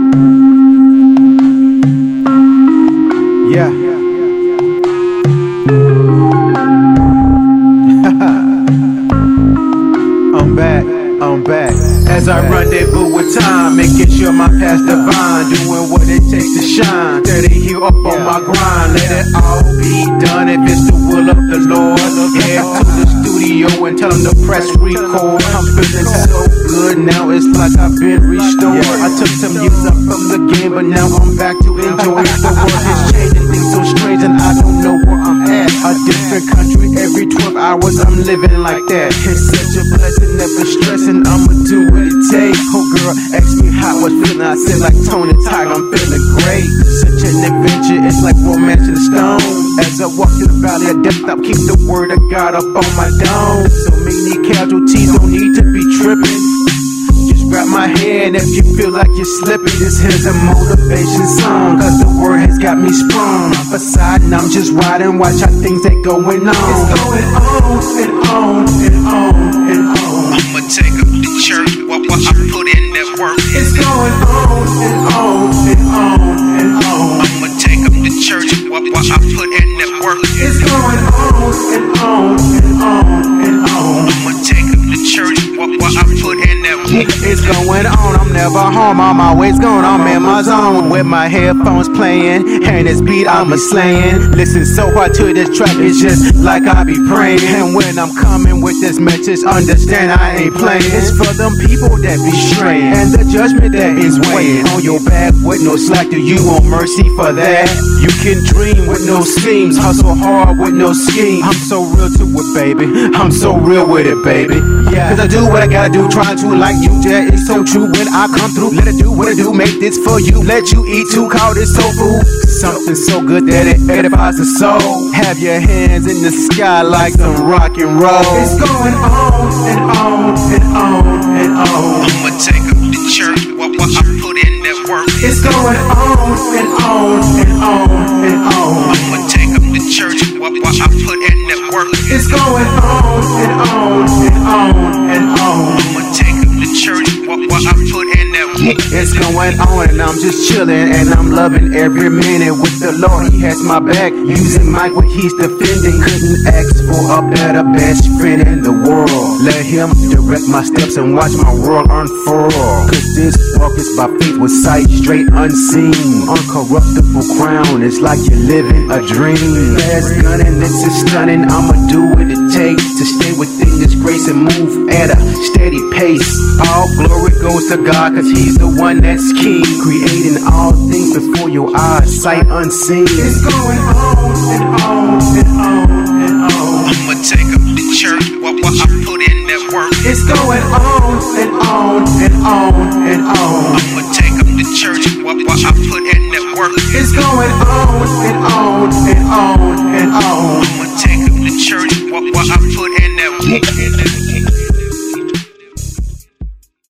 Yeah. I'm back. As I rendezvous with time, making sure my past divine, doing what it takes to shine. Steady here up on my grind, let it all be done if it's the will of the Lord. Head to the studio and tell them to press record. I'm feeling so good now, it's like I've been restored. I took some years up from the game, but now I'm back to enjoy it. The world is changing, things so strange, and I don't know where I'm at. A different country every 12 hours, I'm living like that. It's such a blessing, never stressing, I'ma do what it takes. Oh girl, ask me how I was feeling, I said like Tony Tiger, I'm feeling great. Such an adventure, it's like romance in stone. As I walk through the valley of death, I keep the word of God up on my dome. So many casualties, don't need to be tripping. Just grab my hand if you feel like you're slipping. This here's a motivation song, cause the word has got me sprung. Beside and I'm just riding, watch how things that going on. It's going on and on and on and on. I'ma take up the church while I put in that work. It's going on and on and on and on. I'ma take up the church while I put in that work. It's going on and on and on and on. I'ma take up the church while I put in that work. It's going on, I'm never home, I'm always gone, I'm in my zone. With my headphones playing, and this beat I'm a slaying. Listen so hard to this track, it's just like I be praying. And when I'm coming with this message, understand I ain't playing. It's for them people that be straying, and the judgment that is weighing on your back with no slack. Do you want mercy for that? You can dream with no schemes, hustle hard with no scheme. I'm so real to it, baby, I'm so real with it, baby. Yeah, cause I do what I gotta do, trying to like you, yeah, it's so true. When I come through, let it do what it do, make this for you. Let you eat too, call this soul food. Something so good that it edifies the soul. Have your hands in the sky like some rock and roll. It's going on and on and on and on. I'ma take up the church while I put in that work. It's going on and on and on and on. I'ma take up the church while I put in that work. It's going on and on and on and on. I'ma take up the church while I put in that work. It's going on and I'm just chilling, and I'm loving every minute with the Lord. He has my back, using Mike what he's defending. Couldn't ask for a better best friend in the world. Let him direct my steps and watch my world unfurl. Cause this walk is by faith with sight straight unseen. Uncorruptible crown, it's like you're living a dream. Fast gunning, this is stunning, I'ma do what it takes to stay within this grace and move at a steady pace. All glory goes to God, cause he's the one that's king, creating all things before your eyes, sight unseen. It's going on and on and on and on. I'ma take up the church while I put in that work. It's going on and on and on and on. I'ma take up the church